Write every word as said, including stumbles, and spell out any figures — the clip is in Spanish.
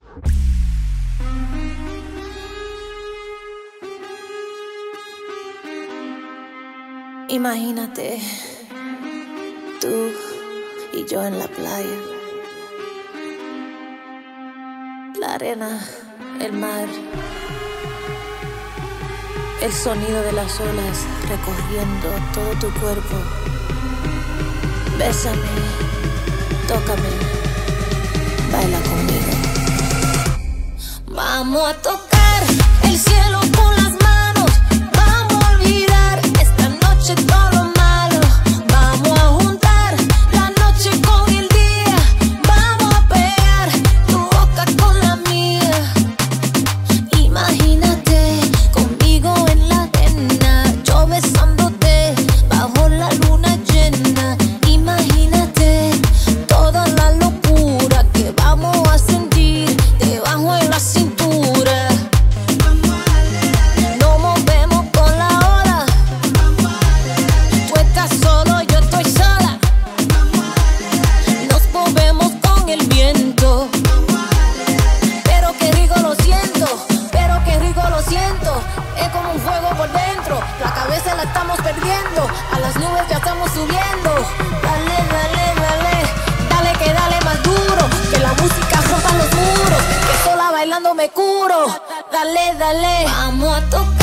Imagínate, tú y yo en la playa, la arena, el mar, el sonido de las olas recorriendo todo tu cuerpo. Bésame, tócame, baila conmigo. Vamos a tocar el cielo con las manos, vamos a olvidar esta noche todo lo malo. Vamos a juntar la noche con el día, vamos a pegar tu boca con la mía. Imagínate conmigo en la arena, yo besándote bajo la luna llena. Imagínate toda la locura que vamos a sentir debajo de la cintura. Nos movemos con la ola, tú estás solo, yo estoy sola. Nos movemos con el viento, pero qué rico lo siento, pero qué rico lo siento. Es como un fuego por dentro, la cabeza la estamos perdiendo, a las nubes ya estamos subiendo. Dale, dale, dale, dale que dale más duro, que la música rompa los muros, que sola bailando me curo. Dale, dale, vamos a tocar